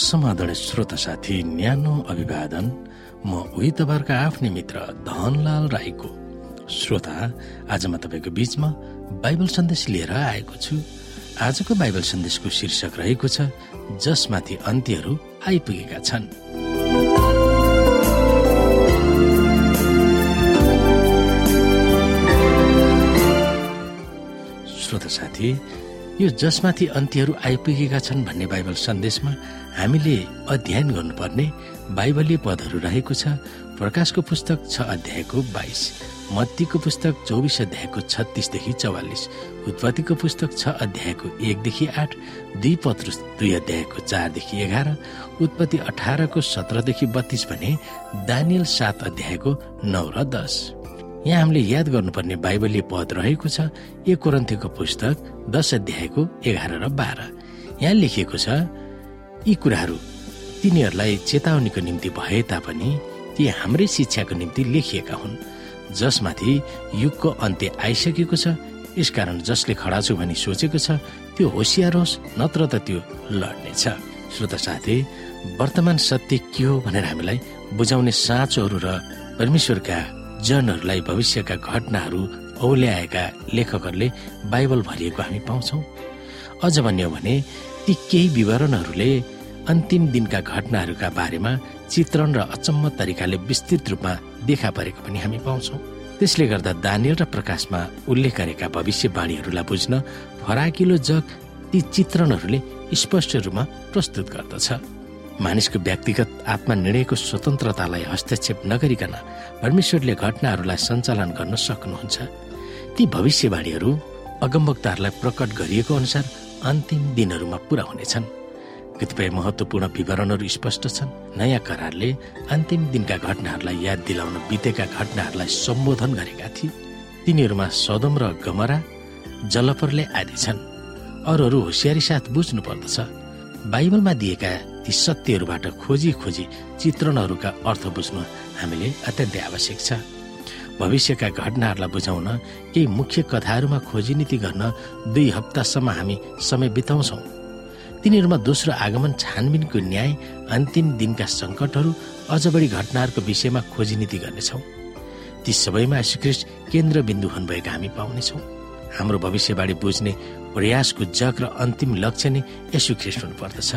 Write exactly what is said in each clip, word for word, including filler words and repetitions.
समादरणीय श्रोता साथी, न्यानो अभिवादन। म उही तपाईँहरूका आफ्नै मित्र धनलाल राईको। श्रोता, आज म तपाईँको बीचमा बाइबल सन्देश लिएर आएको छु। आजको बाइबल सन्देशको शीर्षक रहेको छ, जसमाथि अन्त्यहरू आइपुगेका छन्। श्रोता साथी, यो जसमाथि अन्त्यहरू आइपुगेका छन् भन्ने बाइबल सन्देशमा हामीले अध्ययन गर्नुपर्ने बाइबलीय पदहरू रहेको छ। प्रकाशको पुस्तक छ अध्यायको बाइस, मत्तीको पुस्तक चौबिस अध्यायको छत्तीसदेखि चौवालिस, उत्पत्तिको पुस्तक छ अध्यायको एकदेखि आठ, दुई पत्रुस दुई अध्यायको चारदेखि एघार, उत्पत्ति अठारको सत्रदेखि बत्तीस भने दानियल सात अध्यायको नौ र दस। यहाँ हामीले याद गर्नुपर्ने बाइबलीय पद रहेको छ एक कोरिन्थीको पुस्तक दस अध्यायको एघार र बाह्र। यहाँ लेखिएको छ, यी कुराहरू तिनीहरूलाई चेतावनीको निम्ति भए तापनि ती हाम्रै शिक्षाको निम्ति लेखिएका हुन्, जसमाथि युगको अन्त्य आइसकेको छ। यसकारण जसले खडा छु भनी सोचेको छ त्यो होसियार होस्, नत्र त त्यो लड्नेछ। श्रोता साथी, वर्तमान सत्य के हो भनेर हामीलाई बुझाउने साँचोहरू र परमेश्वरका जनहरूलाई भविष्यका घटनाहरू औल्याएका लेखकहरूले बाइबल भरिएको हामी पाउँछौँ। अझ भन्यो भने ती केही विवरणहरूले अन्तिम दिनका घटनाहरूका बारेमा चित्रण र अचम्म तरिकाले विस्तृत रूपमा देखा परेको पनि हामी पाउँछौँ। त्यसले गर्दा दानियल र प्रकाशमा उल्लेख गरेका भविष्यवाणीहरूलाई बुझ्न फराकिलो जग ती चित्रणहरूले स्पष्ट रूपमा प्रस्तुत गर्दछ। मानिसको व्यक्तिगत आत्मा निर्णयको स्वतन्त्रतालाई हस्तक्षेप नगरिकन परमेश्वरले घटनाहरूलाई सञ्चालन गर्न सक्नुहुन्छ। ती भविष्यवाणीहरू अगमवक्ताहरूलाई प्रकट गरिएको अनुसार अन्तिम दिनहरूमा पूरा हुनेछन्। कतिपय महत्वपूर्ण विवरणहरू स्पष्ट छन्। नयाँ करारले अन्तिम दिनका घटनाहरूलाई याद दिलाउन बितेका घटनाहरूलाई सम्बोधन गरेका थिए। तिनीहरूमा सदोम र गमरा, जलप्रलय आदि छन्। अरूहरू होसियारी साथ बुझ्नु पर्दछ। बाइबलमा दिएका ती सत्यहरूबाट खोजी खोजी चित्रणहरूका अर्थ बुझ्नु हामीले अत्यन्तै आवश्यक छ। भविष्यका घटनाहरूलाई बुझाउन केही मुख्य कथाहरूमा खोजी नीति गर्न दुई हप्तासम्म हामी समय बिताउँछौँ। तिनीहरूमा दोस्रो आगमन, छानबिनको न्याय, अन्तिम दिनका सङ्कटहरू, अझ बढी घटनाहरूको विषयमा खोजी नीति गर्नेछौँ। ती सबैमा यीशुख्रीष्ट केन्द्रबिन्दु हुनुभएका हामी पाउनेछौँ। हाम्रो भविष्यवाणी बुझ्ने प्रयासको जग र अन्तिम लक्ष्य नै यीशुख्रीष्ट हुनुपर्दछ।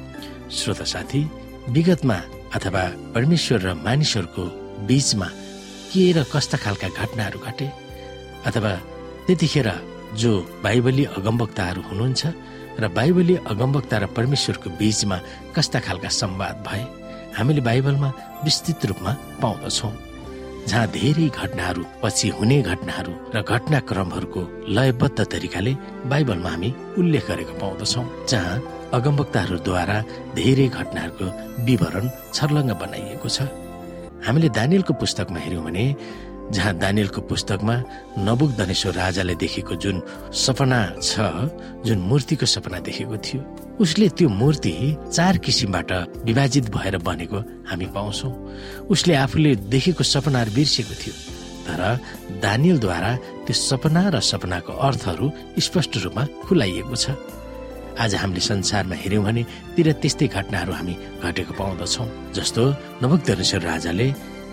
श्रोता साथी, विगतमा अथवा परमेश्वर र मानिसहरूको बीचमा के र कस्ता खालका घटनाहरू घटे, अथवा त्यतिखेर जो बाइबलीय अगमवक्ताहरू हुनुहुन्छ र बाइबलीय अगमवक्ता र परमेश्वरको बीचमा कस्ता खालका संवाद भए, हामीले बाइबलमा विस्तृत रूपमा पाउँदछौँ। जहाँ धेरै घटनाहरू, पछि हुने घटनाहरू र घटनाक्रमहरूको लयबद्ध तरिकाले बाइबलमा हामी उल्लेख गरेको पाउँदछौँ। जहाँ अगमवक्ताहरूद्वारा धेरै घटनाहरूको विवरण छर्लङ्ग बनाइएको छ। हामीले दानियलको पुस्तकमा हेर्यौँ भने, जहाँ दानियलको पुस्तकमा नबुकदनेश्वर राजाले देखेको जुन सपना छ, जुन मूर्तिको सपना देखेको थियो, उसले त्यो मूर्ति चार किसिमबाट विभाजित भएर बनेको हामी पाउँछौँ। उसले आफूले देखेको सपनाहरू बिर्सेको थियो, तर दानियलद्वारा त्यो सपना र सपनाको अर्थहरू स्पष्ट रूपमा खुलाइएको छ। आज हामीले संसारमा हेर्यौँ भने तिर त्यस्तै घटनाहरू हामी घटेको पाउँदछौँ। जस्तो नबुकदनेश्वर राजाले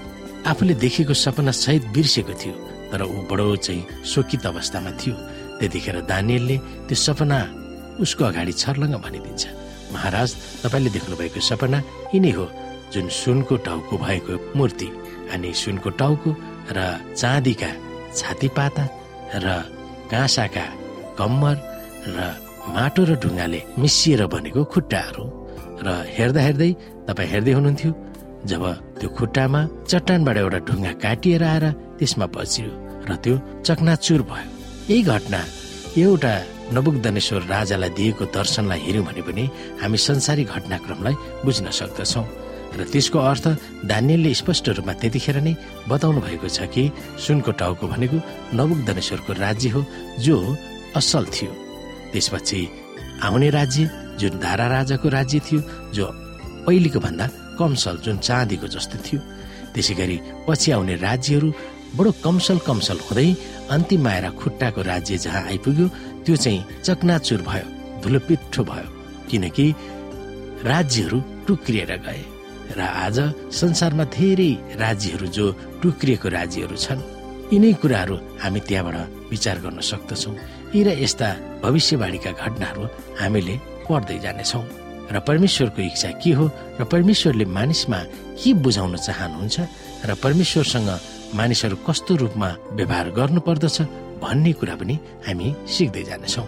आफूले देखेको सपना सहित बिर्सेको थियो, तर ऊ बडो चाहिँ शोकित अवस्थामा थियो। त्यतिखेर दानियलले त्यो सपना उसको अगाडि छर्लङ्ग भनिदिन्छ, महाराज, तपाईँले देख्नुभएको सपना यिनै हो, जुन सुनको टाउको भएको मूर्ति, अनि सुनको टाउको र चाँदीका छातीपाता र काँसाका कम्मर र माटो र ढुङ्गाले मिसिएर बनेको खुट्टाहरू। र हेर्दा हेर्दै तपाईँ हेर्दै हुनुहुन्थ्यो जब त्यो खुट्टामा चट्टानबाट एउटा ढुङ्गा काटिएर आएर त्यसमा बज्यो र त्यो चकनाचुर भयो। यही घटना एउटा नबुकदनेश्वर राजालाई दिएको दर्शनलाई हेर्यौँ भने पनि हामी संसारी घटनाक्रमलाई बुझ्न सक्दछौँ। र त्यसको अर्थ दानियलले स्पष्ट रूपमा त्यतिखेर नै बताउनु भएको छ कि सुनको टाउको भनेको नबुकदनेश्वरको राज्य हो, जो असल थियो। त्यसपछि आउने राज्य जुन दारा राजाको राज्य थियो, जो पहिलेको भन्दा कमसल, जुन चाँदीको जस्तो थियो। त्यसै गरी पछि आउने राज्यहरू बडो कमसल कमसल हुँदै अन्तिममा आएर खुट्टाको राज्य जहाँ आइपुग्यो त्यो चाहिँ चकनाचुर भयो, धुलोपिट्ठो भयो, किनकि राज्यहरू टुक्रिएर गए र आज संसारमा धेरै राज्यहरू जो टुक्रिएको राज्यहरू छन्। यिनै कुराहरू हामी त्यहाँबाट विचार गर्न सक्दछौँ। यी र यस्ता भविष्यवाणीका घटनाहरू हामीले पढ्दै जानेछौँ र परमेश्वरको इच्छा के हो र परमेश्वरले मानिसमा के बुझाउन चाहनुहुन्छ र परमेश्वरसँग मानिसहरू कस्तो रूपमा व्यवहार गर्नुपर्दछ भन्ने कुरा पनि हामी सिक्दै जानेछौँ।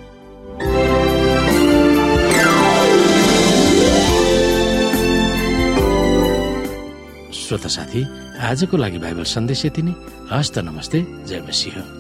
श्रोता साथी, आजको लागि बाइबल सन्देश यति नै। हस्त नमस्ते, जय मसीह।